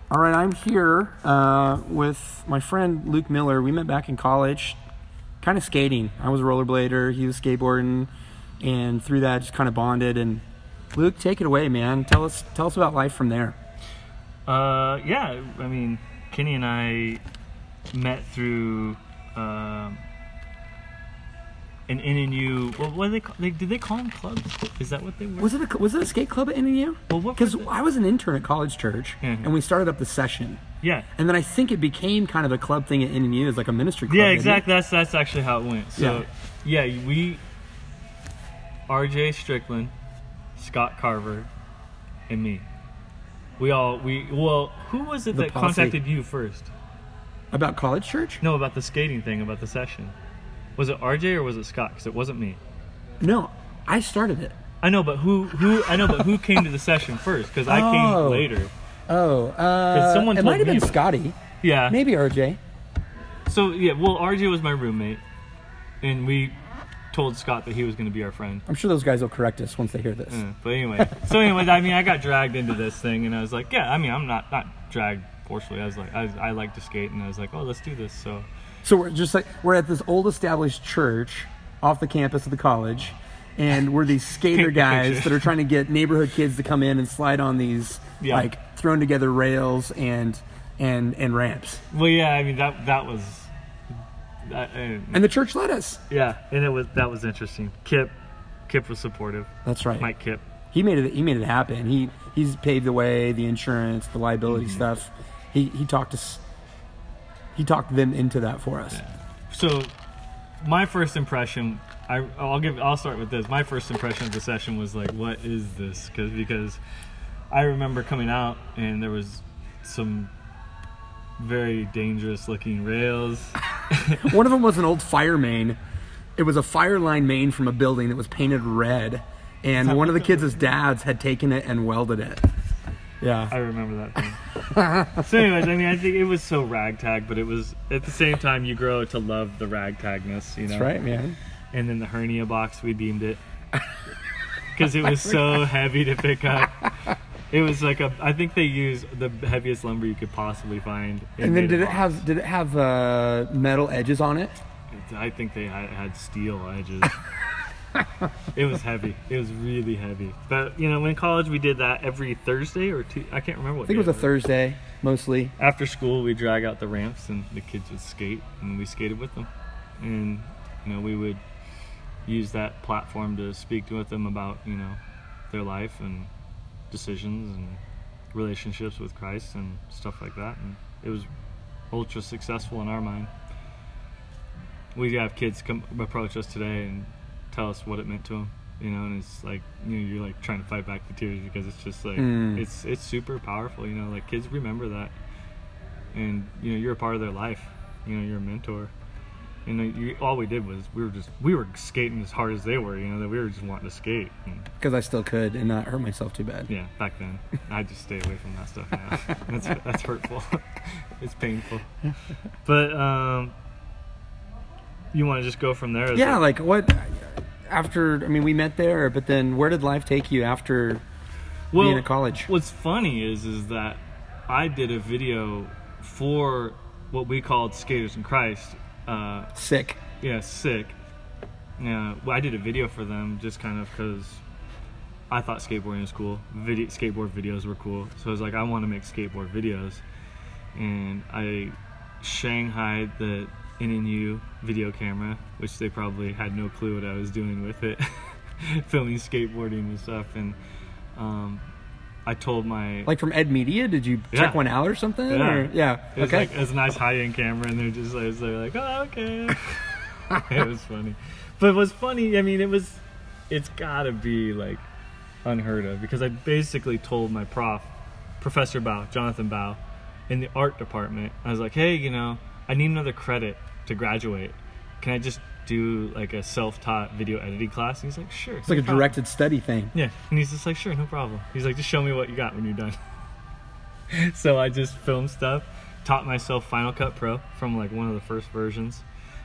All right, I'm here with my friend Luke Miller. We met back in college, kind of skating. I was a rollerblader, he was skateboarding, and through that just kind of bonded. And Luke, take it away, man. Tell us about life from there. Yeah, I mean, Kenny and I met through an NNU. Well, what do they call? Did they call them clubs? Is that what they were? Was it a skate club at NNU? Well, what? Because I was an intern at College Church, and we started up the session. Yeah. And then I think it became kind of a club thing at NNU, as like a ministry club. Yeah, exactly. That's actually how it went. So yeah, we, RJ Strickland, Scott Carver, and me. Well, who was it that contacted you first? About College Church? No, about the skating thing, about the session. Was it RJ or was it Scott? Because it wasn't me. No, I started it. I know, but who came to the session first? Because I came later. It might have been Scotty. Yeah. Maybe RJ. So, yeah, well, RJ was my roommate, and we told Scott that he was going to be our friend. I'm sure those guys will correct us once they hear this. But anyway, I mean, I got dragged into this thing, and I was like, yeah, I mean, I'm not dragged forcefully. I was like, I like to skate, and I was like, oh, let's do this. So we're at this old established church off the campus of the college, and we're these skater guys that are trying to get neighborhood kids to come in and slide on these like thrown together rails and ramps. Well, yeah, I mean that was. And the church let us. Yeah, and that was interesting. Kip was supportive. That's right. Mike Kip. He made it happen. He's paved the way, the insurance, the liability stuff. He talked them into that for us. Yeah. So my first impression, I'll start with this. My first impression of the session was like, what is this? Because I remember coming out and there was some very dangerous looking rails. One of them was an old fire main. It was a fire line main from a building that was painted red, and one of the kids' dads had taken it and welded it. Yeah, I remember that thing. So anyways, I mean, I think it was so ragtag, but it was at the same time you grow to love the ragtagness, you know. That's right, man. And then the hernia box, we deemed it because it was so heavy to pick up. It was like I think they used the heaviest lumber you could possibly find. And then did it have metal edges on it? I think they had steel edges. It was heavy. It was really heavy. But you know, in college we did that every Thursday or two. I can't remember what. I think it was a Thursday mostly. After school, we drag out the ramps and the kids would skate, and we skated with them. And you know, we would use that platform to speak with them about their life and decisions and relationships with Christ and stuff like that. And it was ultra successful in our mind. We have kids approach us today and tell us what it meant to them, and it's like you're like trying to fight back the tears because it's just like it's super powerful, like kids remember that, and you're a part of their life, you're a mentor, and all we did was we were skating as hard as they were, that we were just wanting to skate because I still could and not hurt myself too bad. Yeah, back then I just stay away from that stuff now. That's hurtful. It's painful. But you want to just go from there? Yeah, like what after? I mean, we met there, but then where did life take you after being at college? What's funny is that I did a video for what we called Skaters in Christ. Sick. Yeah, sick. Yeah, well, I did a video for them just kind of because I thought skateboarding was cool. Skateboard videos were cool, so I was like, I want to make skateboard videos, and I shanghaied the NNU video camera, which they probably had no clue what I was doing with it, filming skateboarding and stuff. And I told my from Ed Media, did you check one out or something? Yeah. It was like, it's a nice high-end camera, and they're like, oh, okay. It was funny. But what's funny, I mean, it's gotta be like unheard of, because I basically told my Professor Bao, Jonathan Bao, in the art department, I was like, hey, I need another credit to graduate. Can I just do like a self-taught video editing class? And he's like, sure. It's like a directed study thing. Yeah. And he's just like, sure, no problem. He's like, just show me what you got when you're done. So I just filmed stuff, taught myself Final Cut Pro from like one of the first versions,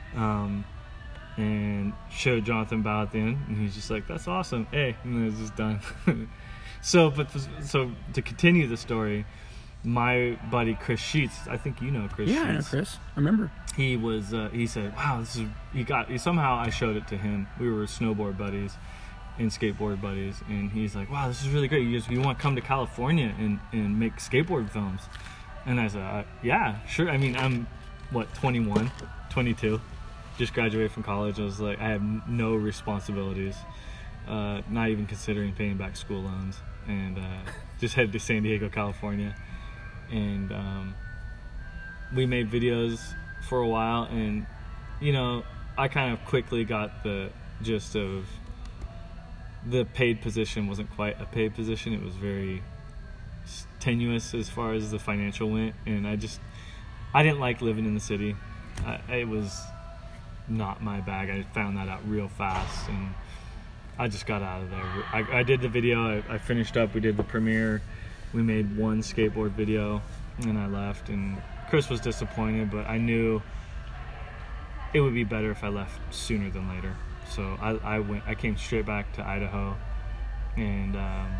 and showed Jonathan Bao at the end, and he's just like, that's awesome. Hey, and then it was just done. So to continue the story, my buddy Chris Sheets, I think you know Chris Sheets. Yeah, I know Chris. I remember. He was he said, wow, somehow I showed it to him. We were snowboard buddies and skateboard buddies, and he's like, wow, this is really great. You want to come to California and make skateboard films? And I said, yeah, sure. I mean, I'm 21, 22, just graduated from college. I was like, I have no responsibilities, not even considering paying back school loans, and just headed to San Diego, California. And we made videos for a while, and I kind of quickly got the gist of the paid position wasn't quite a paid position. It was very tenuous as far as the financial went, and I didn't like living in the city. It was not my bag. I found that out real fast, and I just got out of there. I did the video. I finished up. We did the premiere. We made one skateboard video, and I left. And Chris was disappointed, but I knew it would be better if I left sooner than later. So I came straight back to Idaho, and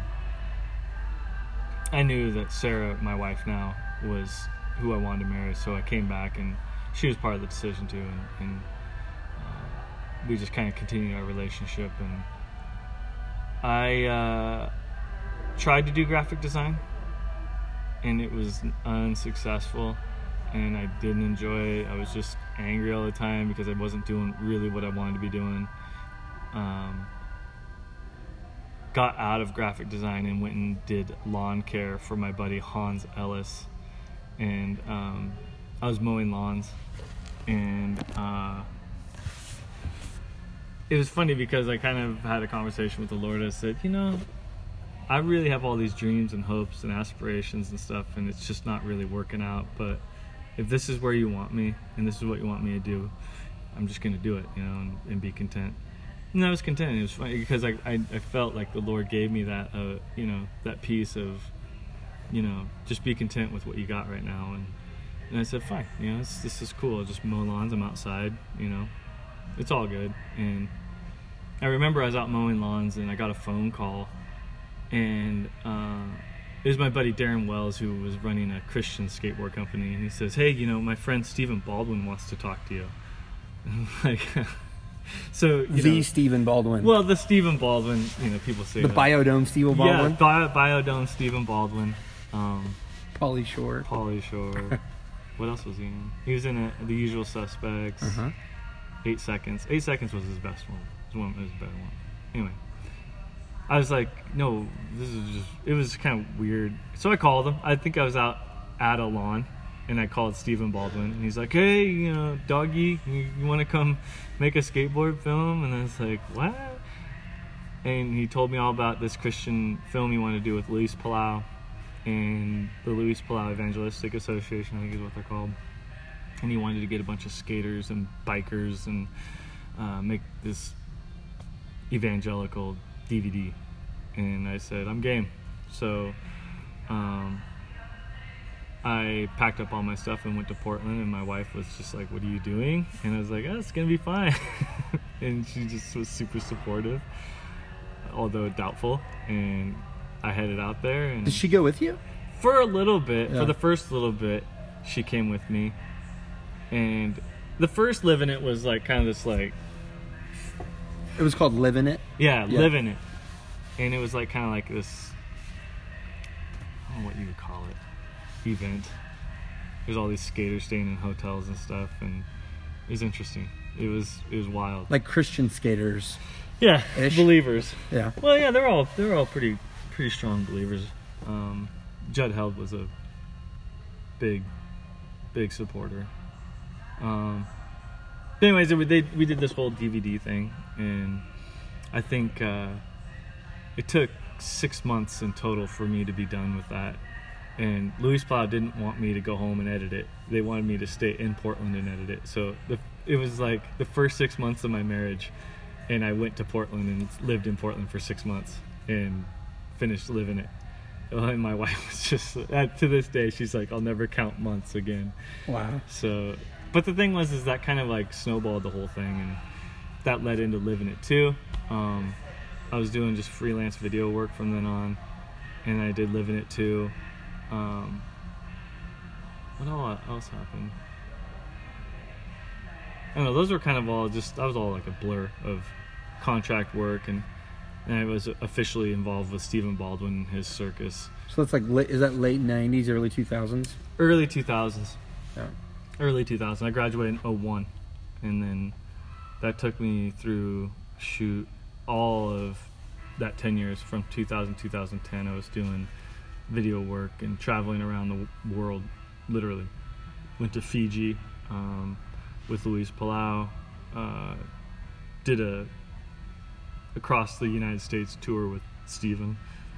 I knew that Sarah, my wife now, was who I wanted to marry. So I came back, and she was part of the decision too, and we just kind of continued our relationship. And I tried to do graphic design, and it was unsuccessful, and I didn't enjoy it. I was just angry all the time because I wasn't doing really what I wanted to be doing. Got out of graphic design and went and did lawn care for my buddy Hans Ellis, and I was mowing lawns, and it was funny because I kind of had a conversation with the Lord. I said, I really have all these dreams and hopes and aspirations and stuff, and it's just not really working out. But if this is where you want me, and this is what you want me to do, I'm just going to do it, and be content. And I was content. It was funny because I felt like the Lord gave me that, that piece of, just be content with what you got right now. And I said, fine, this is cool. I'll just mow lawns. I'm outside, it's all good. And I remember I was out mowing lawns, and I got a phone call, and it was my buddy Darren Wells, who was running a Christian skateboard company, and he says, hey, my friend Stephen Baldwin wants to talk to you. And I'm like, so Stephen Baldwin. Well, the Stephen Baldwin, people say the that. Biodome Stephen Baldwin. Yeah, Biodome Stephen Baldwin. Pauly Shore. What else was he in? He was in The Usual Suspects. 8 Seconds. 8 Seconds was his best one. It was his better one. Anyway, I was like, no, it was kind of weird. So I called him. I think I was out at a lawn, and I called Stephen Baldwin, and he's like, hey, doggy, you want to come make a skateboard film? And I was like, what? And he told me all about this Christian film he wanted to do with Luis Palau and the Luis Palau Evangelistic Association, I think is what they're called. And he wanted to get a bunch of skaters and bikers and make this evangelical DVD. And I said, I'm game. So I packed up all my stuff and went to Portland, and my wife was just like, what are you doing? And I was like, it's gonna be fine. And she just was super supportive, although doubtful. And I headed out there. And did she go with you? For a little bit. Yeah. For the first little bit, she came with me. And the first Living It was like kind of this like... It was called Living It? Yeah, Living It. And it was like kind of like this... I don't know what you would call it. Event. There's all these skaters staying in hotels and stuff, and it was interesting. It was wild. Like Christian skaters. Yeah, ish. Believers. Yeah. Well, yeah, they're all pretty strong believers. Judd Held was a big supporter. Anyways, we did this whole DVD thing, and I think it took 6 months in total for me to be done with that. And Luis Palau didn't want me to go home and edit it. They wanted me to stay in Portland and edit it. So it was like the first 6 months of my marriage, and I went to Portland and lived in Portland for 6 months and finished Living It. And my wife was just, to this day, she's like, I'll never count months again. Wow. So, but the thing was, is that kind of like snowballed the whole thing, and that led into Living It too. I was doing just freelance video work from then on, and I did Living It too. what all else happened? I don't know. Those were kind of all just, that was all like a blur of contract work, and I was officially involved with Stephen Baldwin and his circus. So it's like, is that late 90s, early 2000s? Early 2000s. Yeah. Early 2000s. I graduated in 01, and then that took me through all of that 10 years. From 2000 2010 I was doing video work and traveling around the world, literally. Went to Fiji with Luis Palau, did a across the United States tour with Steven.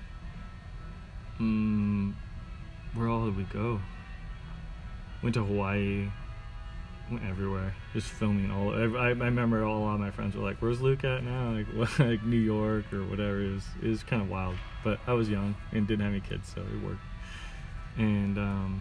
Where all did we go? Went to Hawaii. Went everywhere, just filming all. I remember a lot of my friends were like, "Where's Luke at now?" Like, what, like New York or whatever. It was kind of wild, but I was young and didn't have any kids, so it worked. And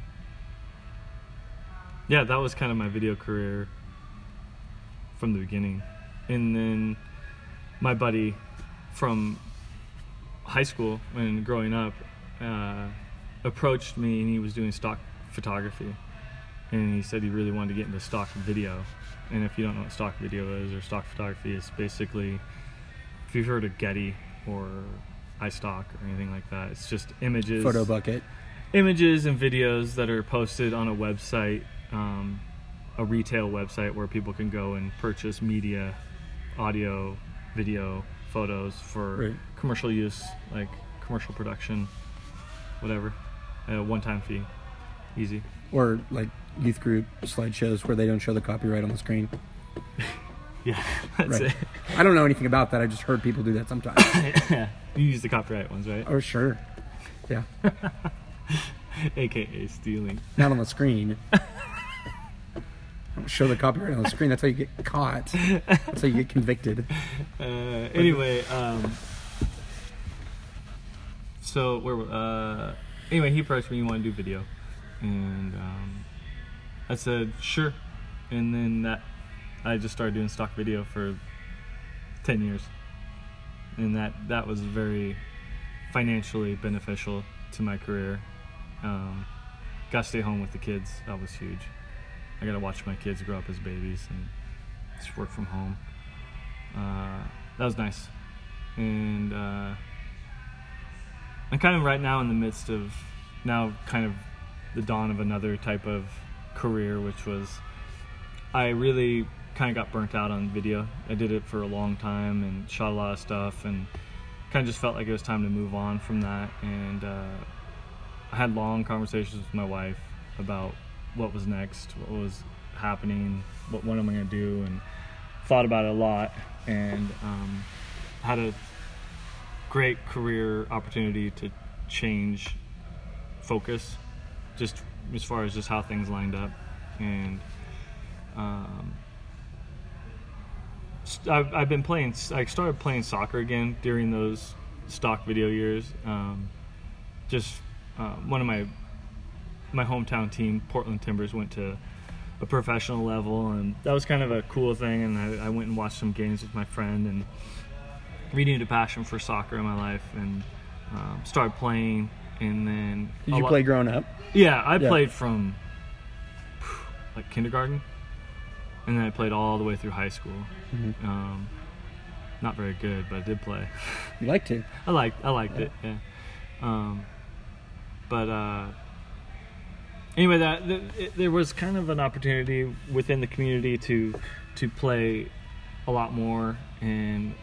yeah, that was kind of my video career from the beginning. And then my buddy from high school when growing up approached me, and he was doing stock photography. And he said he really wanted to get into stock video. And if you don't know what stock video is, or stock photography, is basically, if you've heard of Getty or iStock or anything like that, it's just images. Photo bucket. Images and videos that are posted on a website, a retail website where people can go and purchase media, audio, video, photos for commercial use, like commercial production, whatever. One-time fee. Easy. Or like youth group slideshows where they don't show the copyright on the screen. Yeah, that's it. I don't know anything about that. I just heard people do that sometimes. Yeah, you use the copyright ones, right? Oh, sure. Yeah. AKA stealing. Not on the screen. Don't show the copyright on the screen. That's how you get caught. That's how you get convicted. Anyway, so anyway, he approached me. He wanted to do video. And I said sure, and then I just started doing stock video for 10 years, and that was very financially beneficial to my career. Got to stay home with the kids. That was huge. I got to watch my kids grow up as babies and just work from home. That was nice. And I'm kind of right now in the midst of kind of the dawn of another type of career, which was, I really kind of got burnt out on video. I did it for a long time and shot a lot of stuff, and kind of just felt like it was time to move on from that. And I had long conversations with my wife about what was next, what was happening, what am I going to do, and thought about it a lot, and had a great career opportunity to change focus, just as far as just how things lined up. And I started playing soccer again during those stock video years. One of my hometown team, Portland Timbers, went to a professional level, and that was kind of a cool thing. And I went and watched some games with my friend, and renewed a passion for soccer in my life, and started playing. And then did you play growing up? Yeah, I played from like kindergarten, and then I played all the way through high school. Mm-hmm. Not very good, but I did play. You like to? I liked it. Yeah. Anyway, there was kind of an opportunity within the community to play a lot more, and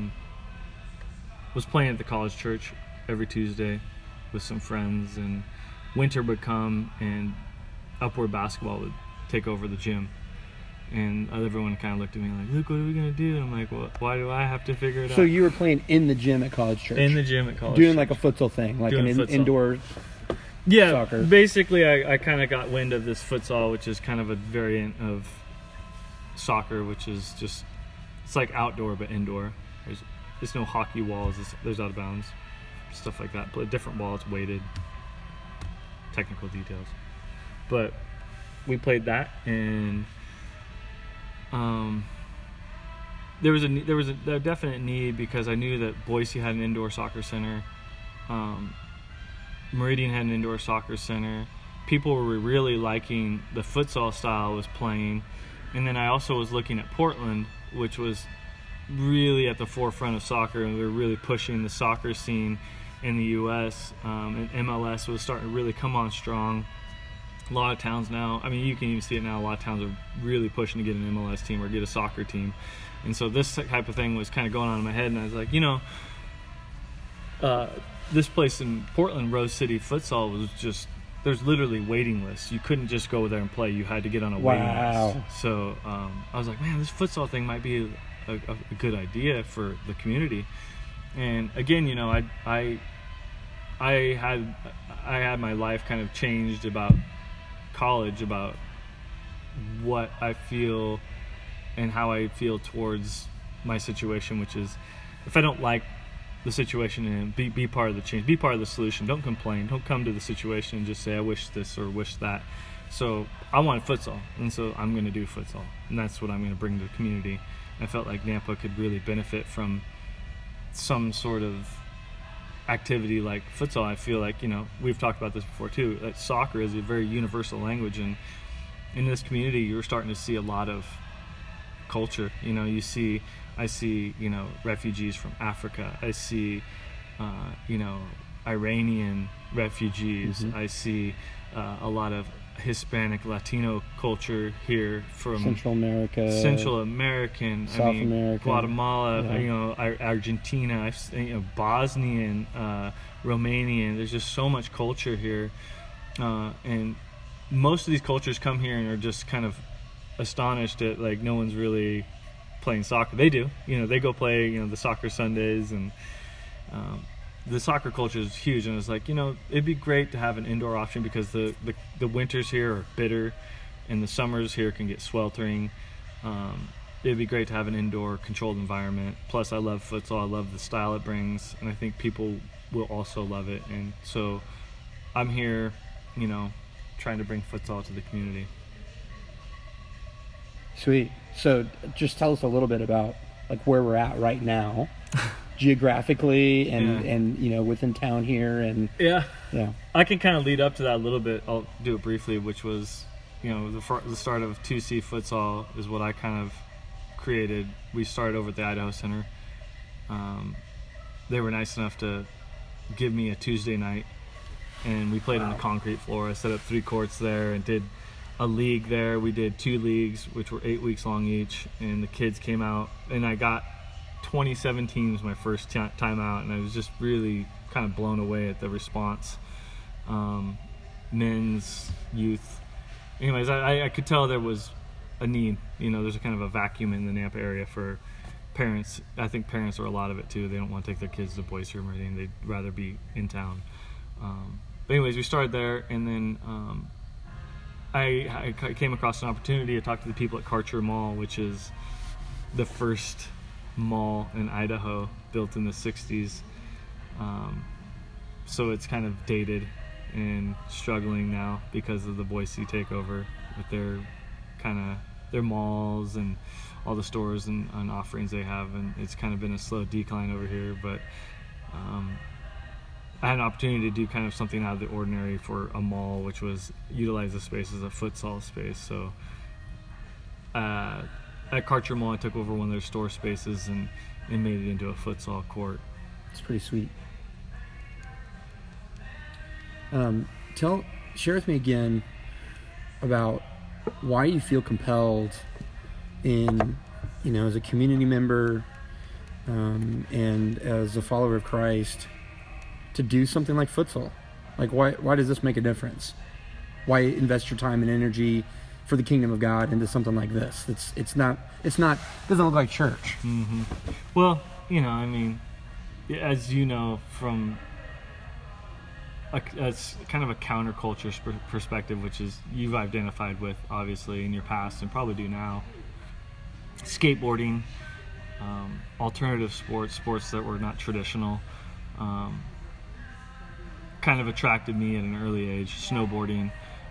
was playing at the college church every Tuesday with some friends, and winter would come and Upward Basketball would take over the gym, and everyone kind of looked at me like, "Luke, what are we gonna do?" And I'm like, "Well, why do I have to figure it out?" So you were playing in the gym at college church? In the gym at college doing church. Like a futsal thing, like an indoor soccer. Basically I kind of got wind of this futsal, which is kind of a variant of soccer, which is just, it's like outdoor but indoor. There's no hockey walls, there's out of bounds, stuff like that. But a different ball, it's weighted, technical details. But we played that, and there was a definite need, because I knew that Boise had an indoor soccer center, Meridian had an indoor soccer center, people were really liking the futsal style I was playing. And then I also was looking at Portland, which was really at the forefront of soccer, and we were really pushing the soccer scene in the U.S. And MLS was starting to really come on strong. A lot of towns now, I mean, you can even see it now, a lot of towns are really pushing to get an MLS team or get a soccer team. And so this type of thing was kind of going on in my head, and I was like, this place in Portland, Rose City Futsal, was just, there's literally waiting lists. You couldn't just go there and play. You had to get on a waiting list. So I was like, man, this futsal thing might be a good idea for the community. And again, I had my life kind of changed about college, about what I feel and how I feel towards my situation, which is, if I don't like the situation, and be part of the change, be part of the solution. Don't complain. Don't come to the situation and just say, I wish this or wish that. So I wanted futsal, and so I'm going to do futsal, and that's what I'm going to bring to the community. I felt like Nampa could really benefit from some sort of activity like futsal. I feel like, we've talked about this before too, that soccer is a very universal language, and in this community you're starting to see a lot of culture. I see refugees from Africa. I see Iranian refugees. Mm-hmm. I see a lot of Hispanic, Latino culture here from Central American, South America, Guatemala, yeah. Argentina, Bosnian, Romanian. There's just so much culture here, and most of these cultures come here and are just kind of astonished at, like, no one's really playing soccer. They do, they go play, the soccer Sundays, and the soccer culture is huge. And it's like, it'd be great to have an indoor option, because the winters here are bitter and the summers here can get sweltering. It'd be great to have an indoor controlled environment. Plus I love futsal. I love the style it brings, and I think people will also love it. And so I'm here, trying to bring futsal to the community. Sweet. So just tell us a little bit about, like, where we're at right now geographically and within town here. And yeah I can kind of lead up to that a little bit. I'll do it briefly, which was the start of 2C futsal is what I kind of created. We started over at the Idaho Center. They were nice enough to give me a Tuesday night, and we played on the concrete floor. I set up 3 courts there and did a league there. We did 2 leagues, which were 8 weeks long each, and the kids came out, and I got 27 teams my first time out, and I was just really kind of blown away at the response. Men's, youth. Anyways, I could tell there was a need. There's a kind of a vacuum in the Nampa area for parents. I think parents are a lot of it too. They don't want to take their kids to Boise or anything. They'd rather be in town. But anyways, we started there, and then I came across an opportunity to talk to the people at Karcher Mall, which is the first mall in Idaho, built in the 60s. So it's kind of dated and struggling now because of the Boise takeover with their malls and all the stores and offerings they have, and it's kind of been a slow decline over here. But I had an opportunity to do kind of something out of the ordinary for a mall, which was utilize the space as a futsal space. So at Karcher Mall, I took over one of their store spaces and made it into a futsal court. It's pretty sweet. Share with me again about why you feel compelled in, as a community member and as a follower of Christ, to do something like futsal. Like, why does this make a difference? Why invest your time and energy for the kingdom of God into something like this? It doesn't look like church. Mm-hmm. Well, as you know, from it's kind of a counterculture perspective, which is you've identified with obviously in your past and probably do now. Skateboarding, alternative sports that were not traditional, kind of attracted me at an early age. Snowboarding,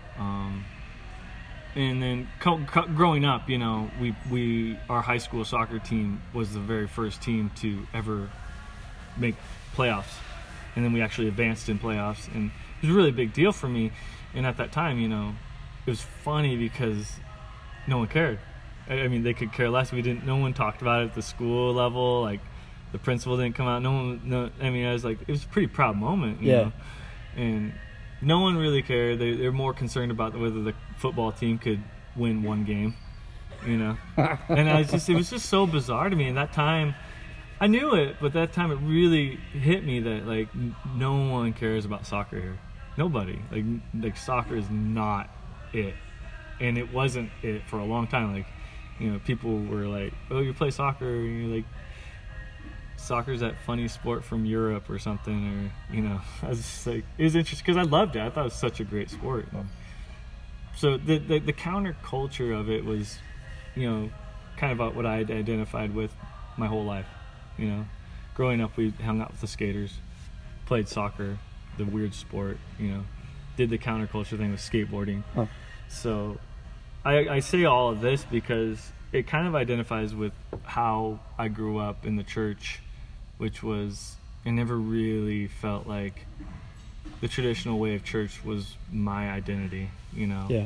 and then growing up, our high school soccer team was the very first team to ever make playoffs. And then we actually advanced in playoffs, and it was a really big deal for me. And at that time, it was funny because no one cared. I mean, they could care less. No one talked about it at the school level. Like, the principal didn't come out. I mean, I was like, it was a pretty proud moment, you know? And no one really cared. They're more concerned about whether the football team could win one game, And it was just so bizarre to me. And that time, I knew it, but that time it really hit me that, like, no one cares about soccer here. Nobody. Like soccer is not it. And it wasn't it for a long time. Like, people were like, oh, you play soccer, and you're like, soccer's that funny sport from Europe or something, or, I was just like, it was interesting because I loved it. I thought it was such a great sport. So the counterculture of it was, kind of what I had identified with my whole life. Growing up, we hung out with the skaters, played soccer, the weird sport, did the counterculture thing with skateboarding. Oh. So I say all of this because it kind of identifies with how I grew up in the church, which was, I never really felt like the traditional way of church was my identity, Yeah.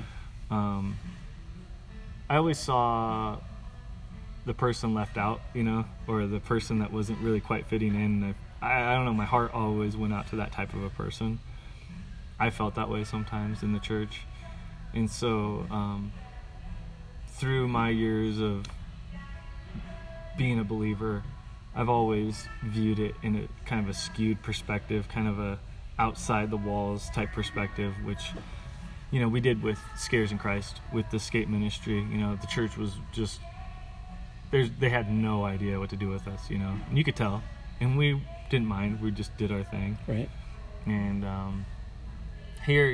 I always saw the person left out, or the person that wasn't really quite fitting in. I don't know, my heart always went out to that type of a person. I felt that way sometimes in the church. And so through my years of being a believer, I've always viewed it in a kind of a skewed perspective, kind of a outside the walls type perspective, which we did with Scares in Christ, with the skate ministry. The church was just, they had no idea what to do with us, and you could tell, and we didn't mind. We just did our thing. Right. And here,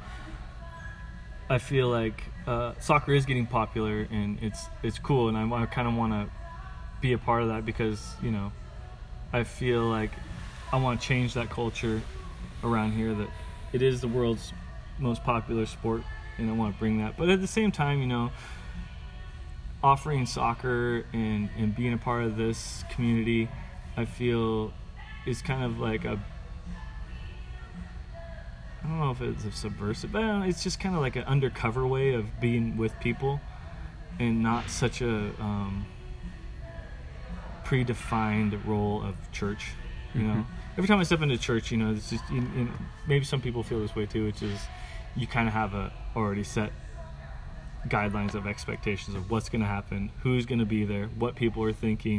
I feel like soccer is getting popular, and it's cool, and I kind of want to be a part of that because I feel like I want to change that culture around here, that it is the world's most popular sport, and I want to bring that. But at the same time, offering soccer and being a part of this community, I feel is kind of like I don't know if it's a subversive, but it's just kind of like an undercover way of being with people, and not such a predefined role of church. Every time I step into church, it's just, maybe some people feel this way too, which is you kind of have a already set guidelines of expectations of what's going to happen, who's going to be there, what people are thinking.